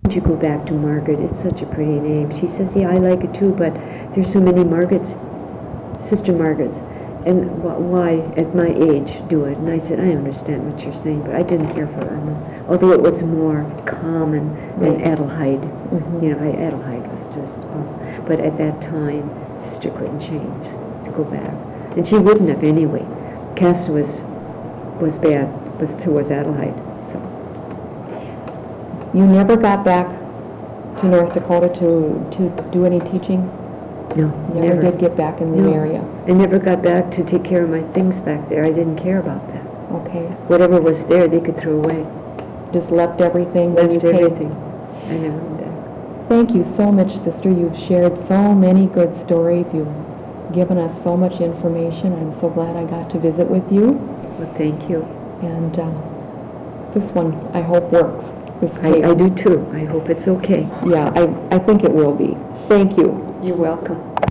you go back to Margaret? It's such a pretty name. She says, yeah, I like it too, but there's so many Margarets, Sister Margarets, and why at my age do it? And I said, I understand what you're saying, but I didn't care for Irma, although it was more common than Adelheid. You know, Adelheid was just, but at that time, Sister couldn't change to go back, and she wouldn't have anyway. Cass was bad, but so was Adelheid. So you never got back to North Dakota to do any teaching? No, never did get back in the area. I never got back to take care of my things back there. I didn't care about that. Okay. Whatever was there, they could throw away. Just left everything? Left everything. I never went back. Thank you so much, Sister. You've shared so many good stories. You've given us so much information. I'm so glad I got to visit with you. Well, thank you. And this one, I hope, works. I do too. I hope it's okay. Yeah, I think it will be. Thank you. You're welcome.